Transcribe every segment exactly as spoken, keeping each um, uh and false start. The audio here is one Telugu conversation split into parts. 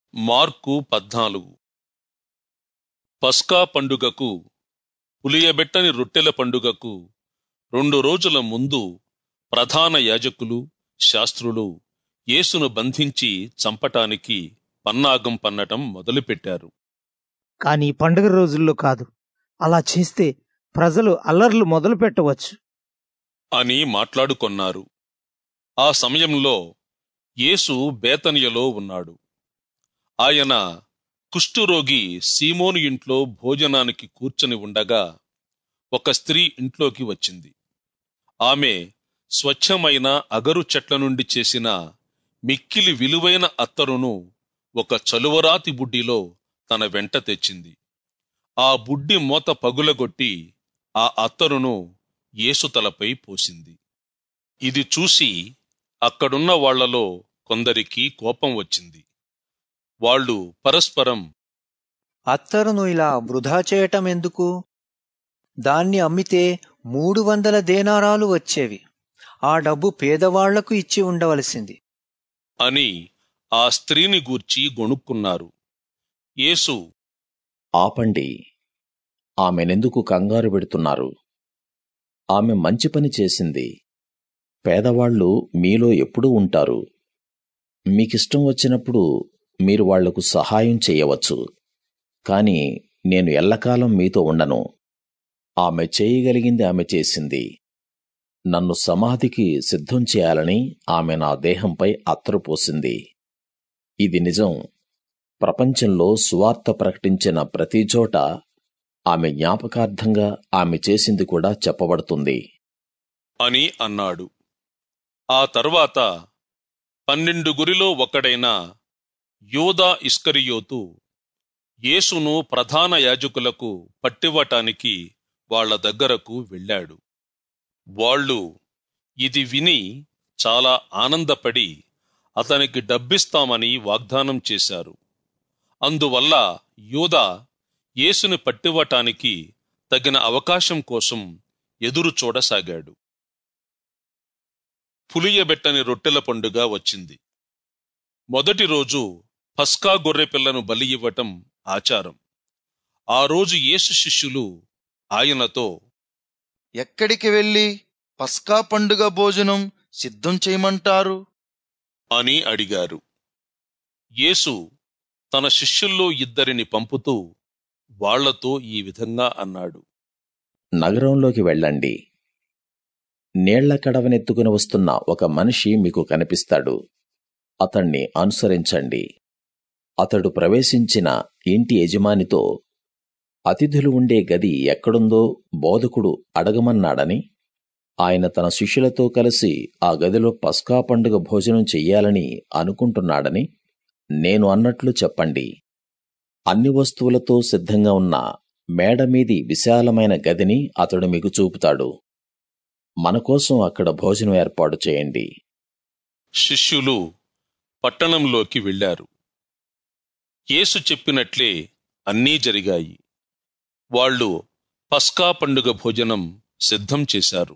మార్కు పద్నాలుగు. పస్కా పండుగకు, పులియబెట్టని రొట్టెల పండుగకు రెండు రోజుల ముందు ప్రధాన యాజకులు, శాస్త్రులు యేసును బంధించి చంపటానికి పన్నాగం పన్నటం మొదలుపెట్టారు. కానీ పండుగ రోజుల్లో కాదు, అలా చేస్తే ప్రజలు అల్లర్లు మొదలు పెట్టవచ్చు అని మాట్లాడుకొన్నారు. ఆ సమయంలో యేసు బేతనియలో ఉన్నాడు. ఆయన కుష్ఠురోగి సీమోను ఇంట్లో భోజనానికి కూర్చొని ఉండగా ఒక స్త్రీ ఇంట్లోకి వచ్చింది. ఆమె స్వచ్ఛమైన అగరు చెట్ల నుండి చేసిన మిక్కిలి విలువైన అత్తరును ఒక చలువరాతి బుడ్డిలో తన వెంట తెచ్చింది. ఆ బుడ్డి మూత పగులగొట్టి ఆ అత్తరును యేసు తలపై పోసింది. ఇది చూసి అక్కడున్న వాళ్లలో కొందరికి కోపం వచ్చింది. వాళ్ళు పరస్పరం, అత్తరును ఇలా వృధా చేయటం ఎందుకు? దాన్ని అమ్మితే మూడు వందల దేనారాలు వచ్చేవి. ఆ డబ్బు పేదవాళ్లకు ఇచ్చి ఉండవలసింది అని ఆ స్త్రీని గూర్చి గొణుక్కున్నారు. యేసు, ఆపండి, ఆమెనెందుకు కంగారు పెడుతున్నారు? ఆమె మంచి పని చేసింది. పేదవాళ్లు మీలో ఎప్పుడూ ఉంటారు. మీకిష్టం వచ్చినప్పుడు మీరు వాళ్లకు సహాయం చెయ్యవచ్చు, కాని నేను ఎల్లకాలం మీతో ఉండను. ఆమె చేయగలిగింది ఆమె చేసింది. నన్ను సమాధికి సిద్ధం చేయాలని ఆమె నా దేహంపై అత్తరు పోసింది. ఇది నిజం. ప్రపంచంలో సువార్త ప్రకటించిన ప్రతి చోట ఆమె జ్ఞాపకార్థంగా ఆమె చేసింది కూడా చెప్పబడుతుంది అని అన్నాడు. ఆ తర్వాత పన్నెండుగురిలో ఒకడైన యూదా ఇస్కరియోతు యేసును ప్రధాన యాజకులకు పట్టివ్వటానికి వాళ్ల దగ్గరకు వెళ్ళాడు. వాళ్ళు ఇది విని చాలా ఆనందపడి అతనికి డబ్బిస్తామని వాగ్దానం చేశారు. అందువల్ల యూదా యేసుని పట్టివ్వటానికి తగిన అవకాశం కోసం ఎదురు చూడసాగాడు. పులియబెట్టని రొట్టెల పండుగ వచ్చింది. మొదటి రోజు పస్కా గొర్రెపిల్లను బలి ఇవ్వటం ఆచారం. ఆ రోజు యేసు శిష్యులు ఆయనతో, ఎక్కడికి వెళ్ళి పస్కా పండుగ భోజనం సిద్ధం చేయమంటారు అని అడిగారు. యేసు తన శిష్యుల్లో ఇద్దరిని పంపుతూ వాళ్లతో ఈ విధంగా అన్నాడు. నగరంలోకి వెళ్ళండి. నీళ్ల కడవనెత్తుకుని వస్తున్న ఒక మనిషి మీకు కనిపిస్తాడు. అతణ్ణి అనుసరించండి. అతడు ప్రవేశించిన ఇంటి యజమానితో, అతిథులు ఉండే గది ఎక్కడుందో బోధకుడు అడగమన్నాడని, ఆయన తన శిష్యులతో కలిసి ఆ గదిలో పస్కా పండుగ భోజనం చెయ్యాలని అనుకుంటున్నాడని నేను అన్నట్లు చెప్పండి. అన్ని వస్తువులతో సిద్ధంగా ఉన్న మేడమీది విశాలమైన గదిని అతడు మీకు చూపుతాడు. మనకోసం అక్కడ భోజనం ఏర్పాటు చేయండి. శిష్యులు పట్టణంలోకి వెళ్లారు. యేసు చెప్పినట్లే అన్నీ జరిగాయి. వాళ్ళు పస్కా పండుగ భోజనం సిద్ధం చేశారు.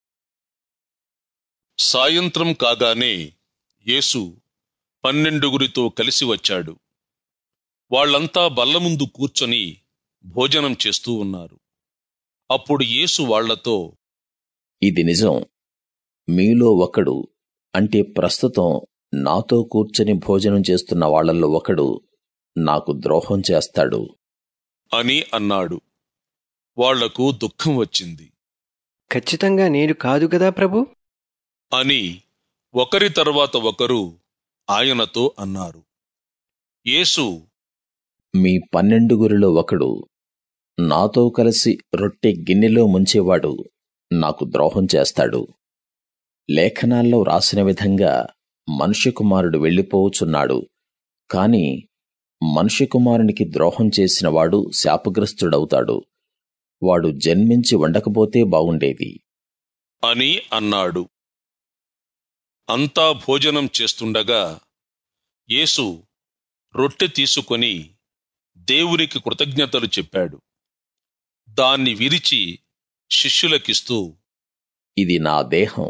సాయంత్రం కాగానే యేసు పన్నెండుగురితో కలిసి వచ్చాడు. వాళ్లంతా బల్ల ముందు కూర్చొని భోజనం చేస్తూ ఉన్నారు. అప్పుడు యేసు వాళ్లతో, ఇది నిజం. మీలో ఒకడు, అంటే ప్రస్తుతం నాతో కూర్చొని భోజనం చేస్తున్న వాళ్లలో ఒకడు నాకు ద్రోహం చేస్తాడు అని అన్నాడు. వాళ్లకు దుఃఖం వచ్చింది. ఖచ్చితంగా నేను కాదు గదా ప్రభు అని ఒకరి తర్వాత ఒకరు ఆయనతో అన్నారు. యేసు, మీ పన్నెండుగురిలో ఒకడు, నాతో కలిసి రొట్టె గిన్నెలో ముంచేవాడు నాకు ద్రోహం చేస్తాడు. లేఖనాల్లో రాసిన విధంగా మనుష్య కుమారుడు వెళ్ళిపోవచ్చున్నాడు, కాని మనుష్య కుమారునికి ద్రోహం చేసినవాడు శాపగ్రస్తుడవుతాడు. వాడు జన్మించి ఉండకపోతే బాగుండేది అని అన్నాడు. అంతా భోజనం చేస్తుండగా యేసు రొట్టె తీసుకొని దేవునికి కృతజ్ఞతలు చెప్పాడు. దాన్ని విరిచి శిష్యులకిస్తూ, ఇది నా దేహం,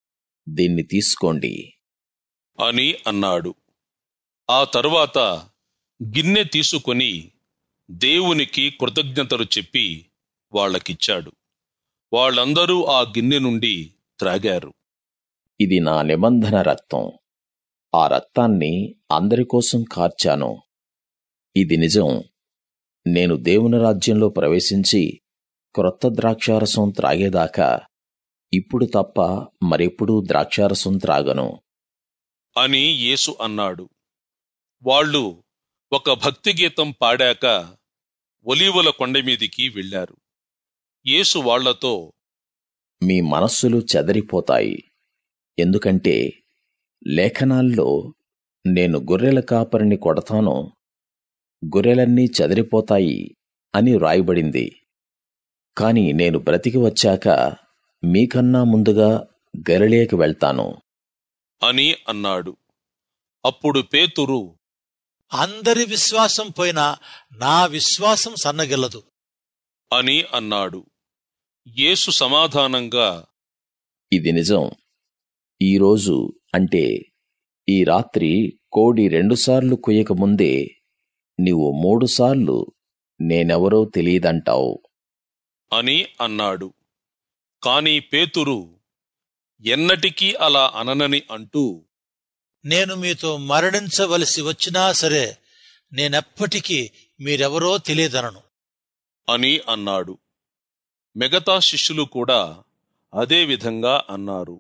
దీన్ని తీసుకోండి అని అన్నాడు. ఆ తరువాత గిన్నె తీసుకొని దేవునికి కృతజ్ఞతలు చెప్పి వాళ్ళకిచ్చాడు. వాళ్ళందరూ ఆ గిన్నె నుండి త్రాగారు. ఇది నా నిబంధన రక్తం. ఆ రక్తాన్ని అందరి కోసం కార్చాను. ఇది నిజం. నేను దేవుని రాజ్యంలో ప్రవేశించి క్రొత్త ద్రాక్షారసం త్రాగేదాకా ఇప్పుడు తప్ప మరెప్పుడూ ద్రాక్షారసం త్రాగను అని యేసు అన్నాడు. వాళ్ళు ఒక భక్తి గీతం పాడాక ఒలీవల కొండమీదికి వెళ్లారు. యేసు వాళ్లతో, మీ మనస్సులు చెదరిపోతాయి. ఎందుకంటే లేఖనాల్లో నేను గొర్రెల కాపరిని కొడతాను, గొర్రెలన్నీ చెదరిపోతాయి అని వ్రాయబడింది. కాని నేను బ్రతికి వచ్చాక మీకన్నా ముందుగా గలిలయకి వెళ్తాను అని అన్నాడు. అప్పుడు పేతురు, అందరి విశ్వాసం పోయినా నా విశ్వాసం సన్నగిల్లదు అని అన్నాడు. యేసు సమాధానంగా, ఇది నిజం. ఈరోజు అంటే ఈ రాత్రి కోడి రెండుసార్లు కుయ్యకముందే నీవు మూడుసార్లు నేనెవరో తెలియదంటావు అని అన్నాడు. కాని పేతురు ఎన్నటికీ అలా అననని అంటూ, నేను మీతో మరణించవలసి వచ్చినా సరే నేనెప్పటికీ మీరెవరో తెలియదనను అని అన్నాడు. మిగతా శిష్యులు కూడా అదే విధంగా అన్నారు.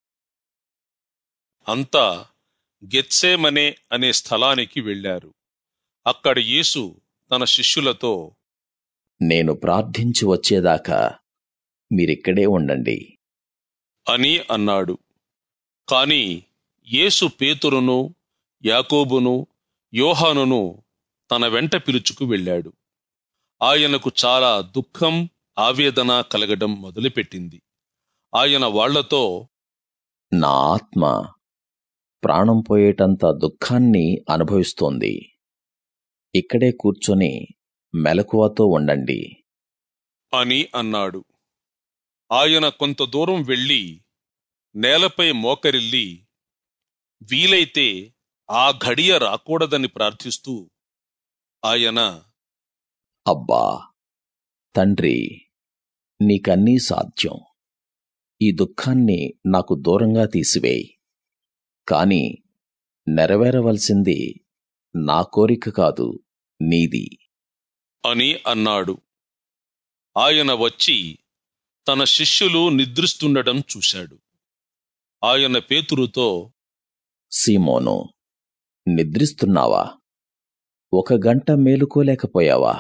అంతా గెత్సేమనే అనే స్థలానికి వెళ్లారు. అక్కడ యేసు తన శిష్యులతో, నేను ప్రార్థించి వచ్చేదాకా మీరిక్కడే ఉండండి అని అన్నాడు. కాని యేసు పేతురును, యాకోబును, యోహానును తన వెంట పిలుచుకు వెళ్ళాడు. ఆయనకు చాలా దుఃఖం, ఆవేదన కలగడం మొదలుపెట్టింది. ఆయన వాళ్లతో, నా ఆత్మ ప్రాణం పోయేటంత దుఃఖాన్ని అనుభవిస్తోంది. ఇక్కడే కూర్చొని మెలకువతో ఉండండి అని అన్నాడు. ఆయన కొంత దూరం వెళ్లి నేలపై మోకరిల్లి వీలైతే ఆ ఘడియ రాకూడదని ప్రార్థిస్తూ ఆయన, అబ్బా తండ్రి, నీకన్నీ సాధ్యం. ఈ దుఃఖాన్ని నాకు దూరంగా తీసివేయి. కాని నెరవేరవలసింది నా కోరిక కాదు, నీది అని అన్నాడు. ఆయన వచ్చి తన శిష్యులు నిద్రిస్తుండటం చూశాడు. ఆయన పేతురుతో, సీమోను, నిద్రిస్తున్నావా? ఒక గంట మేలుకోలేకపోయావా?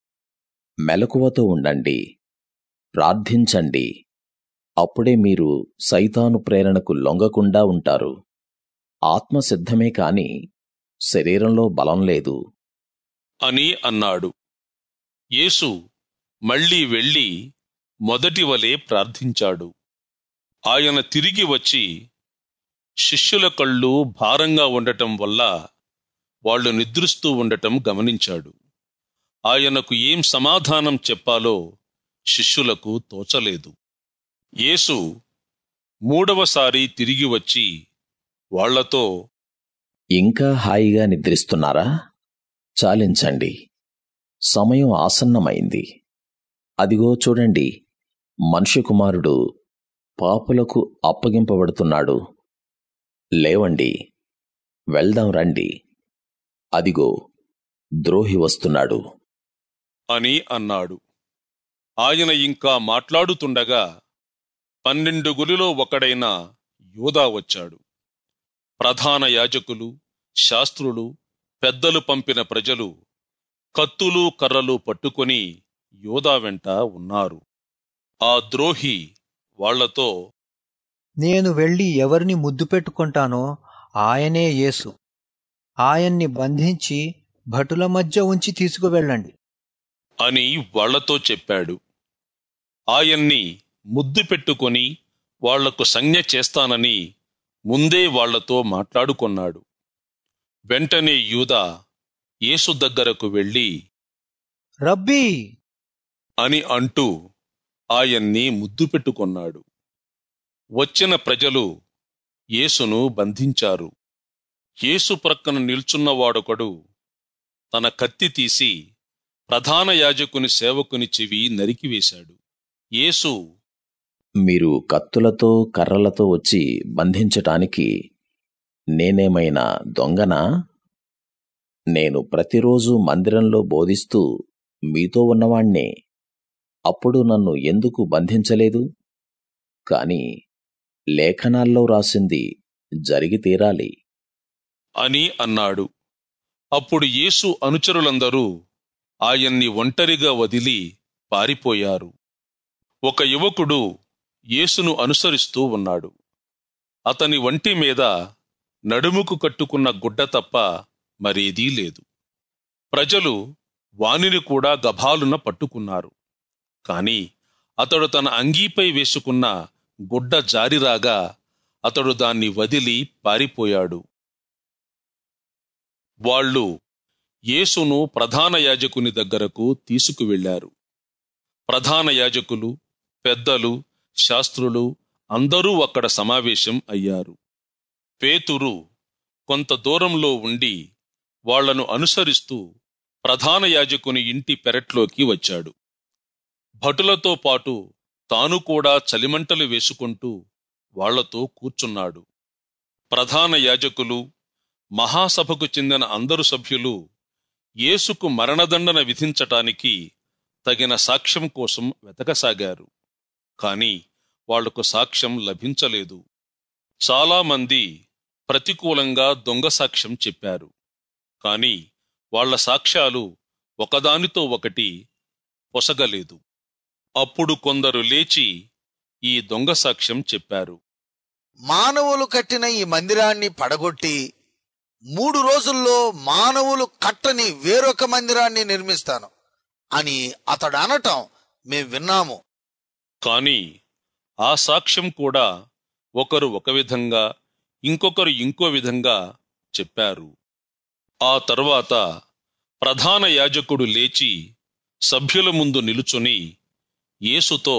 మెలకువతో ఉండండి, ప్రార్థించండి. అప్పుడే మీరు సైతాను ప్రేరణకు లొంగకుండా ఉంటారు. ఆత్మ సిద్ధమే కాని శరీరంలో బలం లేదు అని అన్నాడు. యేసు మళ్లీ వెళ్లి మొదటివలే ప్రార్థించాడు. ఆయన తిరిగి వచ్చి శిష్యుల కళ్ళు భారంగా ఉండటం వల్ల వాళ్లు నిద్రిస్తూ ఉండటం గమనించాడు. ఆయనకు ఏం సమాధానం చెప్పాలో శిష్యులకు తోచలేదు. యేసు మూడవసారి తిరిగి వచ్చి వాళ్లతో, ఇంకా హాయిగా నిద్రిస్తున్నారా? చాలించండి, సమయం ఆసన్నమైంది. అదిగో చూడండి, మనుష్య కుమారుడు పాపులకు అప్పగింపబడుతున్నాడు. లేవండి, వెళ్దాం రండి. అదిగో ద్రోహి వస్తున్నాడు అని అన్నాడు. ఆయన ఇంకా మాట్లాడుతుండగా పన్నెండుగురిలో ఒకడైన యూదా వచ్చాడు. ప్రధాన యాజకులు, శాస్త్రులు, పెద్దలు పంపిన ప్రజలు కత్తులు కర్రలు పట్టుకొని యూదా వెంట ఉన్నారు. ఆ ద్రోహి వాళ్లతో, నేను వెళ్లి ఎవరిని ముద్దు పెట్టుకుంటానో ఆయనే యేసు. ఆయన్ని బంధించి భటుల మధ్య ఉంచి తీసుకువెళ్ళండి అని వాళ్లతో చెప్పాడు. ఆయన్ని ముద్దు పెట్టుకొని వాళ్లకు సంజ్ఞ చేస్తానని ముందే వాళ్లతో మాట్లాడుకొన్నాడు. వెంటనే యూదా యేసు దగ్గరకు వెళ్లి, రబ్బీ అని అంటూ ఆయన్ని ముద్దు పెట్టుకొన్నాడు. వచ్చిన ప్రజలు యేసును బంధించారు. యేసు ప్రక్కన నిల్చున్నవాడొకడు తన కత్తి తీసి ప్రధాన యాజకుని సేవకుని చెవి నరికివేశాడు. యేసు, మీరు కత్తులతో కర్రలతో వచ్చి బంధించటానికి నేనేమైనా దొంగనా? నేను ప్రతిరోజు మందిరంలో బోధిస్తూ మీతో ఉన్నవాణ్ణే. అప్పుడు నన్ను ఎందుకు బంధించలేదు? కాని లేఖనాల్లో రాసింది జరిగి తీరాలి అని అన్నాడు. అప్పుడు యేసు అనుచరులందరూ ఆయన్ని ఒంటరిగా వదిలి పారిపోయారు. ఒక యువకుడు యేసును అనుసరిస్తూ ఉన్నాడు. అతని వంటి మీద నడుముకు కట్టుకున్న గుడ్డ తప్ప మరేదీ లేదు. ప్రజలు వానిని కూడా గభాలున పట్టుకున్నారు. కాని అతడు తన అంగీపై వేసుకున్న గుడ్డ జారిరాగా అతడు దాన్ని వదిలి పారిపోయాడు. వాళ్ళు యేసును ప్రధాన యాజకుని దగ్గరకు తీసుకువెళ్లారు. ప్రధాన యాజకులు, పెద్దలు, శాస్త్రులు అందరూ అక్కడ సమావేశం అయ్యారు. పేతురు కొంత దూరంలో ఉండి వాళ్లను అనుసరిస్తూ ప్రధాన యాజకుని ఇంటి పెరట్లోకి వచ్చాడు. భటులతో పాటు తాను కూడా చలిమంటలు వేసుకుంటూ వాళ్లతో కూర్చున్నాడు. ప్రధాన యాజకులు, మహాసభకు చెందిన అందరు సభ్యులు యేసుకు మరణదండన విధించటానికి తగిన సాక్ష్యం కోసం వెతకసాగారు. కాని వాళ్లకు సాక్ష్యం లభించలేదు. చాలామంది ప్రతికూలంగా దొంగ సాక్ష్యం చెప్పారు. కాని వాళ్ల సాక్ష్యాలు ఒకదానితో ఒకటి పొసగలేదు. అప్పుడు కొందరు లేచి ఈ దొంగ సాక్ష్యం చెప్పారు. మానవులు కట్టిన ఈ మందిరాన్ని పడగొట్టి మూడు రోజుల్లో మానవులు కట్టని వేరొక మందిరాన్ని నిర్మిస్తాను అని అతడు అనటం మేం విన్నాము. కాని ఆ సాక్ష్యం కూడా ఒకరు ఒక విధంగా, ఇంకొకరు ఇంకో విధంగా చెప్పారు. ఆ తరువాత ప్రధాన యాజకుడు లేచి సభ్యుల ముందు నిలుచుని యేసుతో,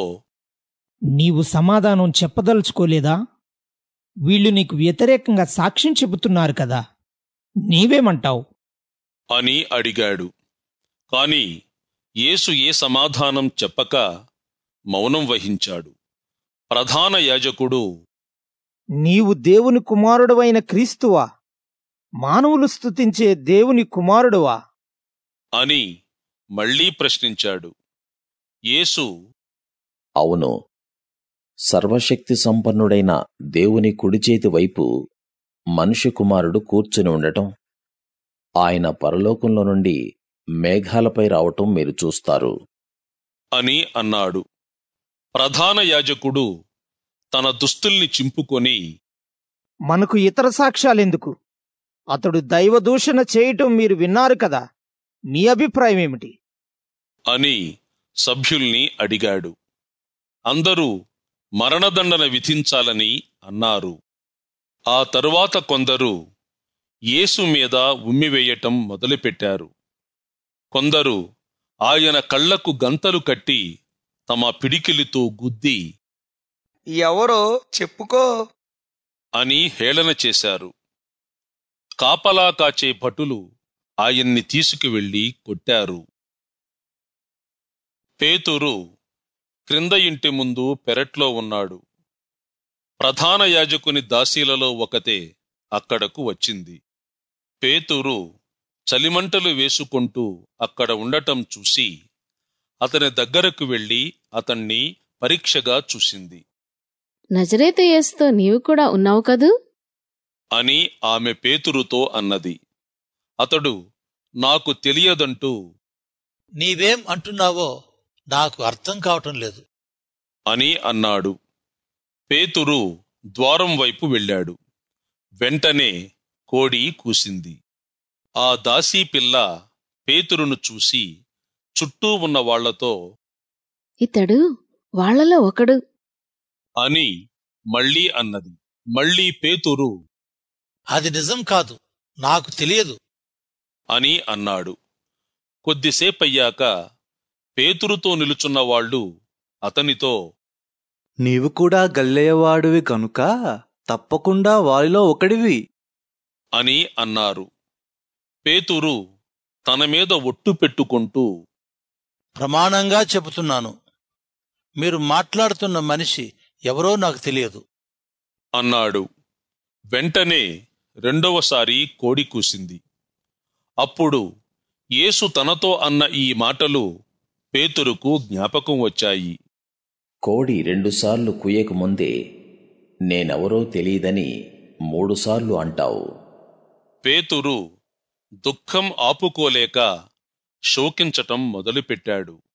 నీవు సమాధానం చెప్పదలుచుకోలేదా? వీళ్ళు నీకు వ్యతిరేకంగా సాక్ష్యం చెబుతున్నారు కదా, నీవేమంటావు అని అడిగాడు. కాని యేసు ఏ సమాధానం చెప్పక మౌనం వహించాడు. ప్రధాన యాజకుడు, నీవు దేవుని కుమారుడవైన క్రీస్తువా, మానవులు స్తుతించే దేవుని కుమారుడువా అని మళ్లీ ప్రశ్నించాడు. యేసు, అవును, సర్వశక్తి సంపన్నుడైన దేవుని కుడిచేతి వైపు మనుష్య కుమారుడు కూర్చుని ఉండటం, ఆయన పరలోకంలో నుండి మేఘాలపై రావటం మీరు చూస్తారు అని అన్నాడు. ప్రధాన యాజకుడు తన దుస్తుల్ని చింపుకొని, మనకు ఇతర సాక్ష్యాలెందుకు? అతడు దైవదూషణ చేయటం మీరు విన్నారు కదా, మీ అభిప్రాయం ఏమిటి అని సభ్యుల్ని అడిగాడు. అందరూ మరణదండన విధించాలని అన్నారు. ఆ తరువాత కొందరు యేసు మీద ఉమ్మివేయటం మొదలుపెట్టారు. కొందరు ఆయన కళ్లకు గంతలు కట్టి తమ పిడికిలితో గుద్ది, ఎవరో చెప్పుకో అని హేళన చేశారు. కాపలా కాచే భటులు ఆయన్ని తీసుకువెళ్లి కొట్టారు. పేతురు క్రింద ఇంటి ముందు పెరట్లో ఉన్నాడు. ప్రధాన యాజకుని దాసీలలో ఒకతే అక్కడకు వచ్చింది. పేతురు చలిమంటలు వేసుకుంటూ అక్కడ ఉండటం చూసి అతని దగ్గరకు వెళ్లి అతన్ని పరీక్షగా చూసింది. నజరేతు యేసుతో నీవు కూడా ఉన్నావు కదూ అని ఆమె పేతురుతో అన్నది. అతడు నాకు తెలియదంటూ, నీవేం అంటున్నావో నాకు అర్థం కావటం లేదు అని అన్నాడు. పేతురు ద్వారం వైపు వెళ్ళాడు. వెంటనే కోడి కూసింది. ఆ దాసీ పిల్ల పేతురును చూసి చుట్టూ ఉన్న వాళ్లతో, ఇతడు వాళ్లలో ఒకడు అని మళ్లీ అన్నది. మళ్లీ పేతురు, అది నిజం కాదు, నాకు తెలియదు అని అన్నాడు. కొద్దిసేపయ్యాక పేతురుతో నిలుచున్న వాళ్ళు అతనితో, నీవు కూడా గలిలయవాడివి కనుక తప్పకుండా వారిలో ఒకడివి అని అన్నారు. పేతురు తన మీద ఒట్టు పెట్టుకుంటూ, ప్రమాణంగా చెబుతున్నాను, మీరు మాట్లాడుతున్న మనిషి ఎవరో నాకు తెలియదు అన్నాడు. వెంటనే రెండవసారి కోడి కూసింది. అప్పుడు యేసు తనతో అన్న ఈ మాటలు పేతురుకు జ్ఞాపకం వచ్చాయి. కోడి రెండుసార్లు కుయ్యకముందే నేనెవరో తెలియదని మూడుసార్లు అంటావు. పేతురు దుఃఖం ఆపుకోలేక శోకించటం మొదలుపెట్టాడు.